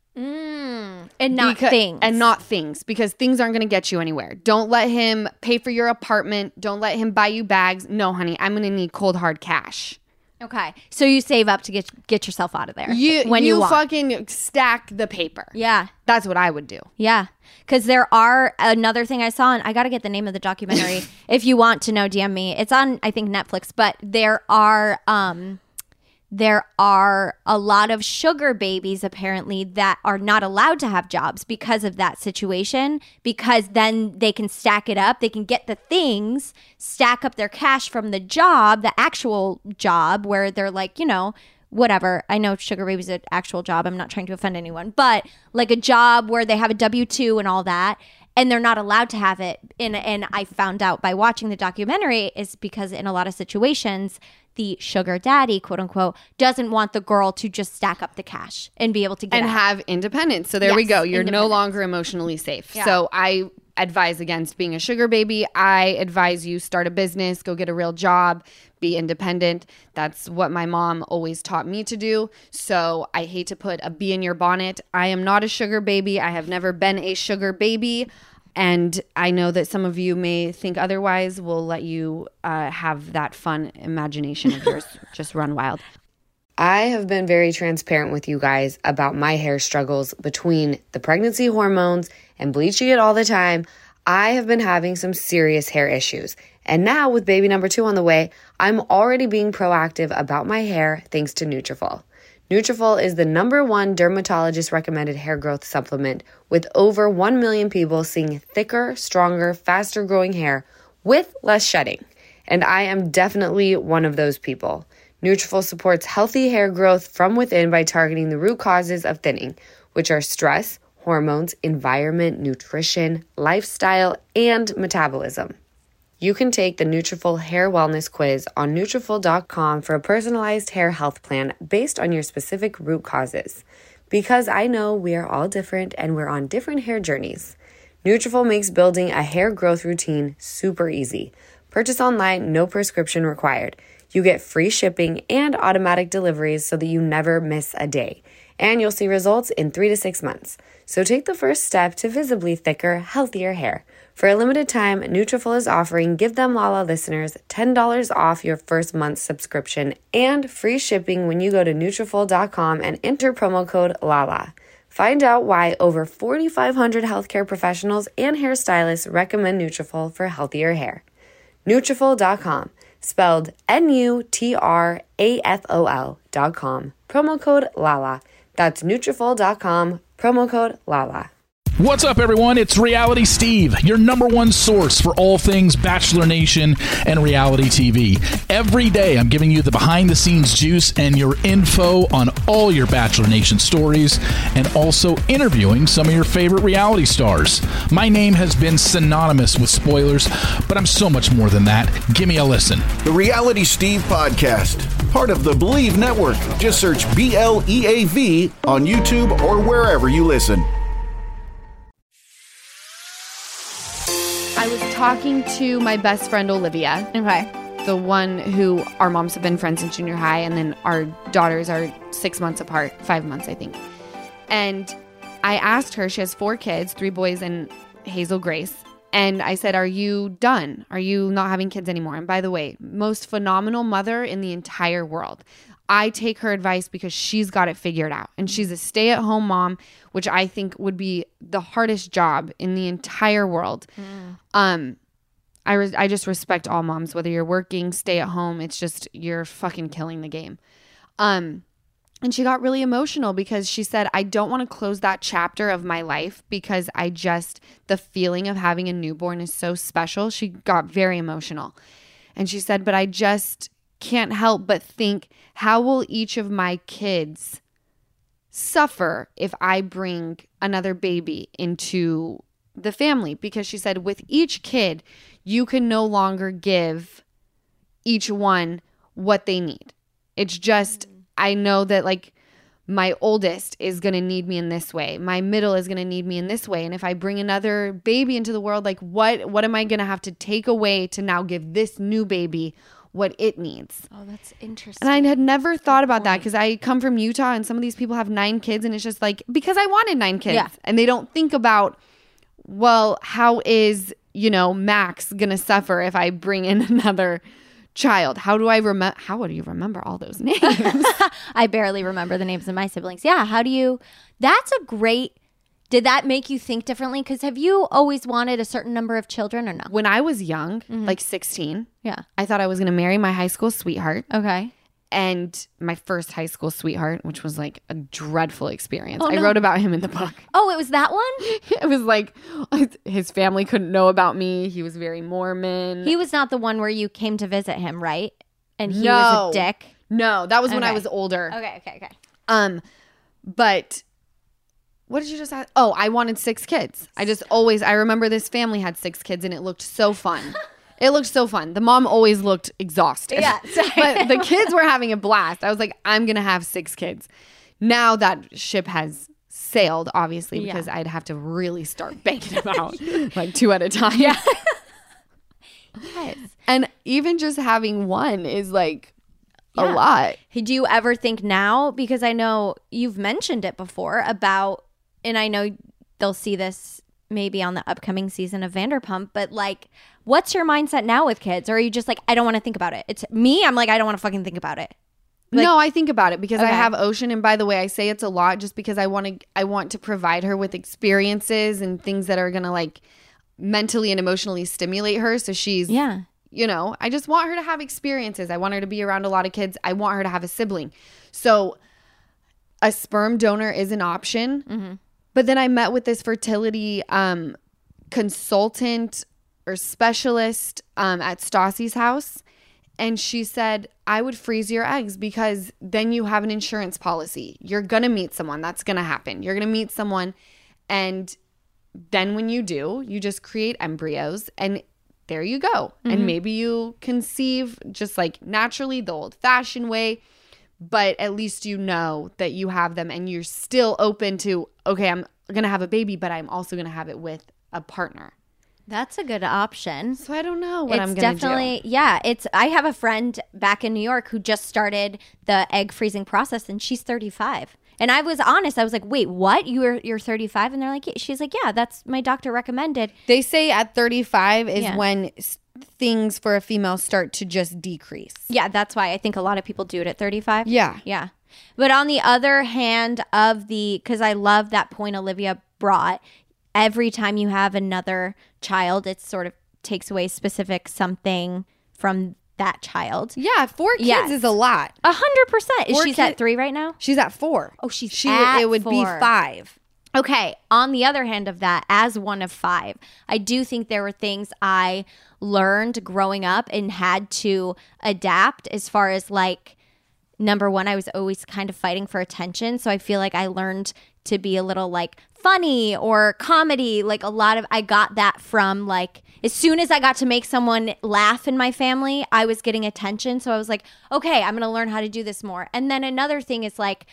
And not things. And not things, because things aren't going to get you anywhere. Don't let him pay for your apartment. Don't let him buy you bags. No, honey, I'm going to need cold, hard cash. Okay. So you save up to get yourself out of there you want. Fucking stack the paper. Yeah. That's what I would do. Yeah. Because there are another thing I saw, and I got to get the name of the documentary. If you want to know, DM me. It's on, I think, Netflix. But there are a lot of sugar babies apparently that are not allowed to have jobs because of that situation, because then they can stack it up. They can get the things, stack up their cash from the job, the actual job where they're like, you know, whatever. I know sugar baby's an actual job. I'm not trying to offend anyone, but like a job where they have a W-2 and all that, and they're not allowed to have it. And I found out by watching the documentary is because in a lot of situations, the sugar daddy, quote unquote, doesn't want the girl to just stack up the cash and be able to get and out. Have independence. So there we go. You're no longer emotionally safe. Yeah. So I advise against being a sugar baby. I advise you start a business, go get a real job, be independent. That's what my mom always taught me to do. So I hate to put a bee in your bonnet. I am not a sugar baby. I have never been a sugar baby. And I know that some of you may think otherwise. We'll let you have that fun imagination of yours. Just run wild. I have been very transparent with you guys about my hair struggles between the pregnancy hormones and bleaching it all the time. I have been having some serious hair issues. And now with baby number 2 on the way, I'm already being proactive about my hair thanks to Nutrafol. Nutrafol is the #1 dermatologist recommended hair growth supplement, with over 1 million people seeing thicker, stronger, faster growing hair with less shedding. And I am definitely one of those people. Nutrafol supports healthy hair growth from within by targeting the root causes of thinning, which are stress, hormones, environment, nutrition, lifestyle, and metabolism. You can take the Nutrafol Hair Wellness Quiz on Nutrafol.com for a personalized hair health plan based on your specific root causes. Because I know we are all different and we're on different hair journeys. Nutrafol makes building a hair growth routine super easy. Purchase online, no prescription required. You get free shipping and automatic deliveries so that you never miss a day. And you'll see results in 3 to 6 months. So take the first step to visibly thicker, healthier hair. For a limited time, Nutrafol is offering Give Them Lala listeners $10 off your first month's subscription and free shipping when you go to Nutrafol.com and enter promo code LALA. Find out why over 4,500 healthcare professionals and hairstylists recommend Nutrafol for healthier hair. Nutrafol.com. spelled NUTRAFOL.com. Promo code LALA. That's Nutrafol.com. Promo code LALA. What's up, everyone? It's Reality Steve, your number one source for all things Bachelor Nation and reality TV. Every day, I'm giving you the behind-the-scenes juice and your info on all your Bachelor Nation stories, and also interviewing some of your favorite reality stars. My name has been synonymous with spoilers, but I'm so much more than that. Give me a listen. The Reality Steve Podcast, part of the Believe Network. Just search BLEAV on YouTube or wherever you listen. I was talking to my best friend Olivia. Okay. The one who our moms have been friends since junior high, and then our daughters are 6 months apart, 5 months, I think. And I asked her, she has 4 kids, 3 boys and Hazel Grace. And I said, are you done? Are you not having kids anymore? And by the way, most phenomenal mother in the entire world. I take her advice because she's got it figured out. And she's a stay-at-home mom, which I think would be the hardest job in the entire world. I just respect all moms, whether you're working, stay at home. It's just, you're fucking killing the game. And she got really emotional because she said, I don't want to close that chapter of my life because the feeling of having a newborn is so special. She got very emotional. And she said, but I just can't help but think, how will each of my kids suffer if I bring another baby into the family? Because she said with each kid, you can no longer give each one what they need. It's just, I know that like my oldest is going to need me in this way. My middle is going to need me in this way. And if I bring another baby into the world, like what am I going to have to take away to now give this new baby what it needs? Oh, that's interesting. And I had never thought about that because I come from Utah and some of these people have 9 kids, and it's just like, because I wanted 9 kids. Yeah. And they don't think about, well, how is, Max going to suffer if I bring in another child? How do you remember all those names? I barely remember the names of my siblings. Yeah. Did that make you think differently? Because have you always wanted a certain number of children or no? When I was young, like 16, Yeah. I thought I was going to marry my high school sweetheart. Okay. And my first high school sweetheart, which was like a dreadful experience. Oh, I no. wrote about him in the book. Oh, it was that one? It was like his family couldn't know about me. He was very Mormon. He was not the one where you came to visit him, right? And he No. was a dick. No, that was when I Okay. was older. Okay. But what did you just ask? Oh, I wanted 6 kids. I remember this family had 6 kids and it looked so fun. It looked so fun. The mom always looked exhausted. Yeah, sorry. But the kids were having a blast. I was like, I'm going to have 6 kids. Now that ship has sailed, obviously, because I'd have to really start banking them out like 2 at a time. Yeah. Yes. And even just having one is like a lot. Do you ever think now, because I know you've mentioned it before about, and I know they'll see this maybe on the upcoming season of Vanderpump, but like, what's your mindset now with kids? Or are you just like, I don't want to think about it? It's me, I'm like, I don't want to fucking think about it. Like, no, I think about it because I Okay. have Ocean. And by the way, I say it's a lot just because I want to provide her with experiences and things that are going to like mentally and emotionally stimulate her. So she's, I just want her to have experiences. I want her to be around a lot of kids. I want her to have a sibling. So a sperm donor is an option. Mm-hmm. But then I met with this fertility consultant or specialist at Stassi's house. And she said, I would freeze your eggs because then you have an insurance policy. You're going to meet someone. That's going to happen. You're going to meet someone. And then when you do, you just create embryos and there you go. Mm-hmm. And maybe you conceive just like naturally the old fashioned way. But at least you know that you have them and you're still open to, okay, I'm going to have a baby, but I'm also going to have it with a partner. That's a good option. So I don't know what It's I'm going to do. definitely, I have a friend back in New York who just started the egg freezing process and she's 35. And I was honest. I was like, wait, what? You're 35? And they're like, she's like, yeah, that's my doctor recommended. They say at 35 is Yeah. when things for a female start to just decrease. Yeah, that's why I think a lot of people do it at 35. Yeah. Yeah. But on the other hand because I love that point Olivia brought, every time you have another child, it sort of takes away specific something from that child. Yeah, 4 kids Yes. is a lot. 100%. Is 4 she at 3 right now? She's at 4. Oh, she's at It would be 4. 5. Okay, on the other hand of that, as one of 5, I do think there were things I learned growing up and had to adapt as far as like, number one, I was always kind of fighting for attention. So I feel like I learned to be a little like funny or comedy. Like I got that from like, as soon as I got to make someone laugh in my family, I was getting attention. So I was like, okay, I'm going to learn how to do this more. And then another thing is like,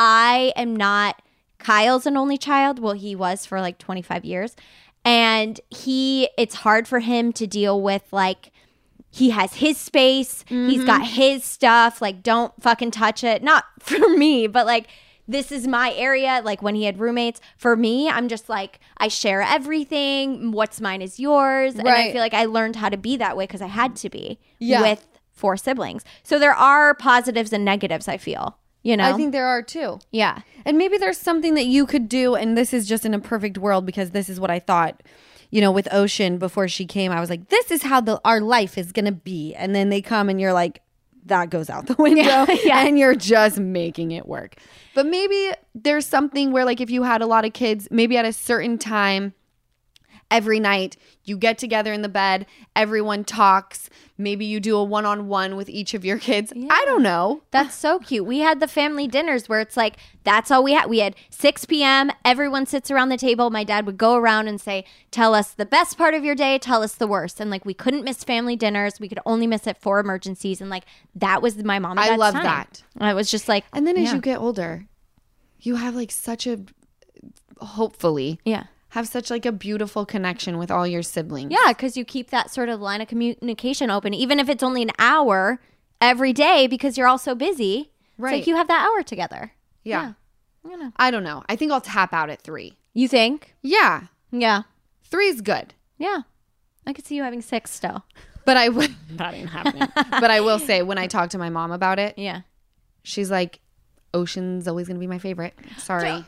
Kyle's an only child. Well, he was for like 25 years. And it's hard for him to deal with like, he has his space. He's got his stuff. Like, don't fucking touch it. Not for me, but like, this is my area. Like when he had roommates. For me, I'm just like, I share everything. What's mine is yours. And I feel like I learned how to be that way because I had to be with 4 siblings. So there are positives and negatives, I feel. You know? I think there are too. Yeah. And maybe there's something that you could do, and this is just in a perfect world because this is what I thought, you know, with Ocean before she came. I was like, this is how our life is going to be. And then they come and you're like, that goes out the window and you're just making it work. But maybe there's something where like if you had a lot of kids, maybe at a certain time every night you get together in the bed, everyone talks, maybe you do a one-on-one with each of your kids. Yeah. I don't know. That's so cute. We had the family dinners where it's like, that's all we had. We had 6 p.m. Everyone sits around the table. My dad would go around and say, tell us the best part of your day. Tell us the worst. And like, we couldn't miss family dinners. We could only miss it for emergencies. And like, that was my mom and dad's I love time. that. I was just like, and then as you get older, you have like hopefully have such like a beautiful connection with all your siblings. Yeah, because you keep that sort of line of communication open, even if it's only an hour every day because you're all so busy. Right. It's like you have that hour together. Yeah. I don't know. I think I'll tap out at 3. You think? Yeah. Yeah. 3 is good. Yeah. I could see you having 6 still. But that ain't happening. But I will say, when I talk to my mom about it, she's like, Ocean's always going to be my favorite. Sorry.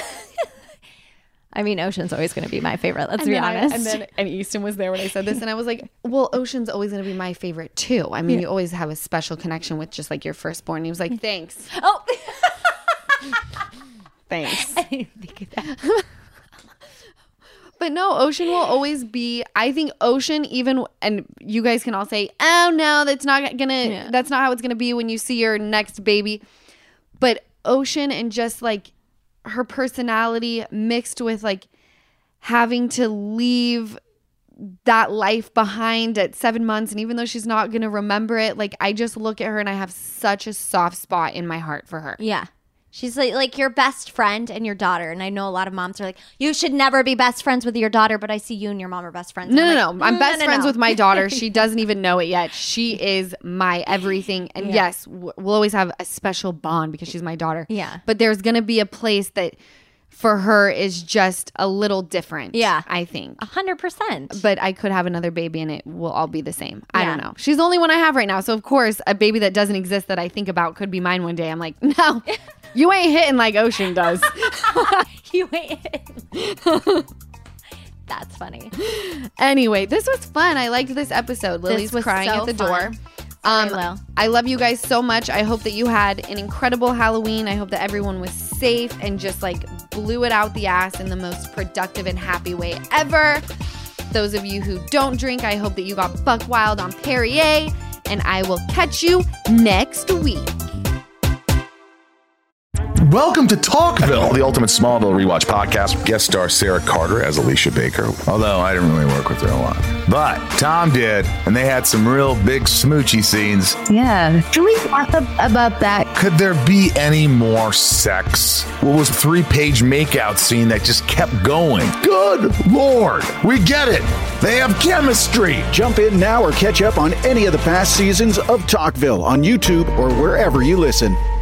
I mean, Ocean's always going to be my favorite. Let's be honest. And Easton was there when I said this, and I was like, "Well, Ocean's always going to be my favorite too. I mean, you always have a special connection with just like your firstborn." And he was like, "Thanks." Oh, thanks. I didn't think of that. But no, Ocean will always be. I think Ocean, even, and you guys can all say, "Oh no, that's not gonna. That's not how it's gonna be when you see your next baby." But Ocean and just like her personality mixed with like having to leave that life behind at 7 months, and even though she's not going to remember it, like I just look at her and I have such a soft spot in my heart for her. Yeah. She's like your best friend and your daughter. And I know a lot of moms are like, you should never be best friends with your daughter, but I see you and your mom are best friends. No. I'm best friends with my daughter. She doesn't even know it yet. She is my everything. And yes, we'll always have a special bond because she's my daughter. Yeah. But there's going to be a place that for her is just a little different. Yeah. I think. 100%. But I could have another baby and it will all be the same. I don't know. She's the only one I have right now. So of course, a baby that doesn't exist that I think about could be mine one day. I'm like, no. You ain't hitting like Ocean does. You ain't hitting. That's funny. Anyway, this was fun. I liked this episode. Lily's crying at the door. I love you guys so much. I hope that you had an incredible Halloween. I hope that everyone was safe and just like blew it out the ass in the most productive and happy way ever. Those of you who don't drink, I hope that you got buck wild on Perrier. And I will catch you next week. Welcome to Talkville, the ultimate Smallville rewatch podcast. Guest star Sarah Carter as Alicia Baker. Although I didn't really work with her a lot. But Tom did, and they had some real big smoochy scenes. Yeah. Can we talk about that? Could there be any more sex? What was a 3-page makeout scene that just kept going? Good Lord. We get it. They have chemistry. Jump in now or catch up on any of the past seasons of Talkville on YouTube or wherever you listen.